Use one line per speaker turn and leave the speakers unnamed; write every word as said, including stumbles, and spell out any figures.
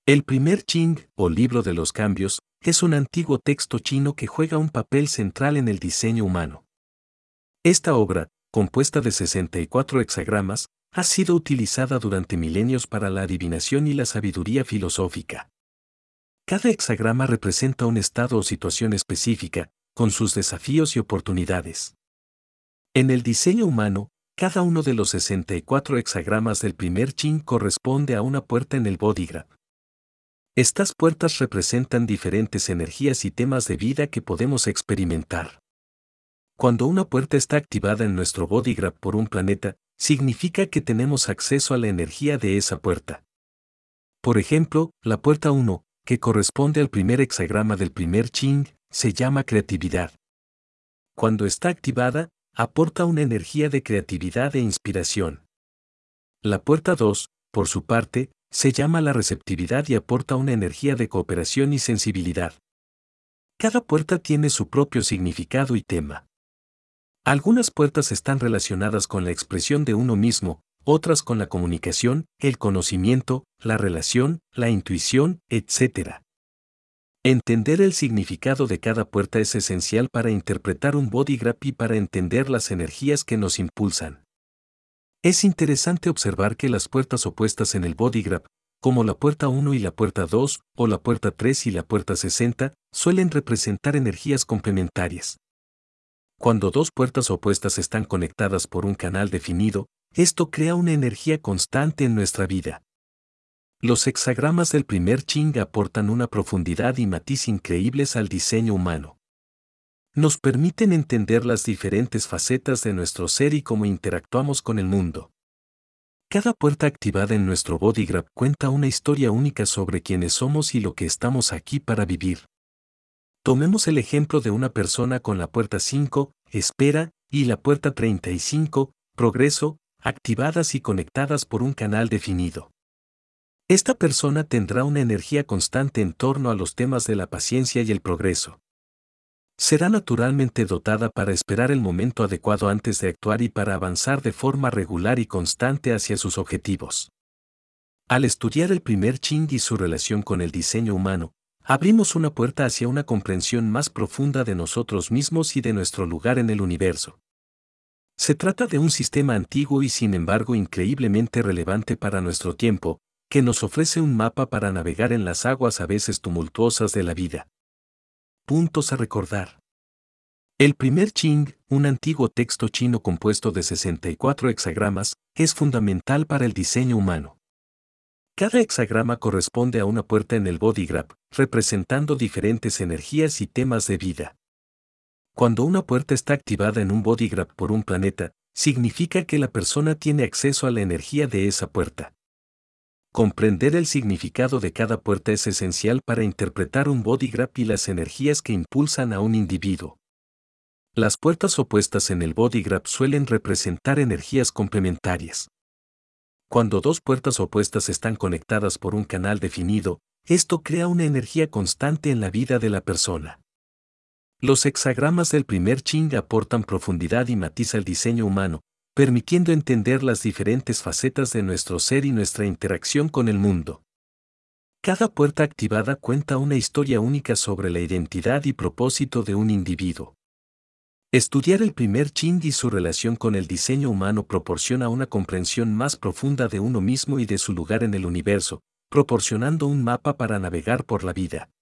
El primer Ching, o libro de los cambios, es un antiguo texto chino que juega un papel central en el diseño humano. Esta obra, compuesta de sesenta y cuatro hexagramas, ha sido utilizada durante milenios para la adivinación y la sabiduría filosófica. Cada hexagrama representa un estado o situación específica, con sus desafíos y oportunidades. En el diseño humano, cada uno de los sesenta y cuatro hexagramas del primer Ching corresponde a una puerta en el Bodhigraph. Estas puertas representan diferentes energías y temas de vida que podemos experimentar. Cuando una puerta está activada en nuestro Bodhigraph por un planeta, significa que tenemos acceso a la energía de esa puerta. Por ejemplo, la puerta uno, que corresponde al primer hexagrama del primer Ching, se llama creatividad. Cuando está activada, aporta una energía de creatividad e inspiración. La puerta dos, por su parte, se llama la receptividad y aporta una energía de cooperación y sensibilidad. Cada puerta tiene su propio significado y tema. Algunas puertas están relacionadas con la expresión de uno mismo, otras con la comunicación, el conocimiento, la relación, la intuición, etcétera. Entender el significado de cada puerta es esencial para interpretar un Bodhigraph y para entender las energías que nos impulsan. Es interesante observar que las puertas opuestas en el Bodhigraph, como la puerta uno y la puerta dos, o la puerta tres y la puerta sesenta, suelen representar energías complementarias. Cuando dos puertas opuestas están conectadas por un canal definido, esto crea una energía constante en nuestra vida. Los hexagramas del primer Ching aportan una profundidad y matiz increíbles al diseño humano. Nos permiten entender las diferentes facetas de nuestro ser y cómo interactuamos con el mundo. Cada puerta activada en nuestro Bodhigraph cuenta una historia única sobre quiénes somos y lo que estamos aquí para vivir. Tomemos el ejemplo de una persona con la puerta cinco, espera, y la puerta treinta y cinco, progreso, activadas y conectadas por un canal definido. Esta persona tendrá una energía constante en torno a los temas de la paciencia y el progreso. Será naturalmente dotada para esperar el momento adecuado antes de actuar y para avanzar de forma regular y constante hacia sus objetivos. Al estudiar el primer Ching y su relación con el diseño humano, abrimos una puerta hacia una comprensión más profunda de nosotros mismos y de nuestro lugar en el universo. Se trata de un sistema antiguo y sin embargo increíblemente relevante para nuestro tiempo, que nos ofrece un mapa para navegar en las aguas a veces tumultuosas de la vida. Puntos a recordar. El primer Ching, un antiguo texto chino compuesto de sesenta y cuatro hexagramas, es fundamental para el diseño humano. Cada hexagrama corresponde a una puerta en el Bodhigraph, representando diferentes energías y temas de vida. Cuando una puerta está activada en un Bodhigraph por un planeta, significa que la persona tiene acceso a la energía de esa puerta. Comprender el significado de cada puerta es esencial para interpretar un Bodhigraph y las energías que impulsan a un individuo. Las puertas opuestas en el Bodhigraph suelen representar energías complementarias. Cuando dos puertas opuestas están conectadas por un canal definido, esto crea una energía constante en la vida de la persona. Los hexagramas del primer Ching aportan profundidad y matiz al diseño humano, permitiendo entender las diferentes facetas de nuestro ser y nuestra interacción con el mundo. Cada puerta activada cuenta una historia única sobre la identidad y propósito de un individuo. Estudiar el primer Ching y su relación con el diseño humano proporciona una comprensión más profunda de uno mismo y de su lugar en el universo, proporcionando un mapa para navegar por la vida.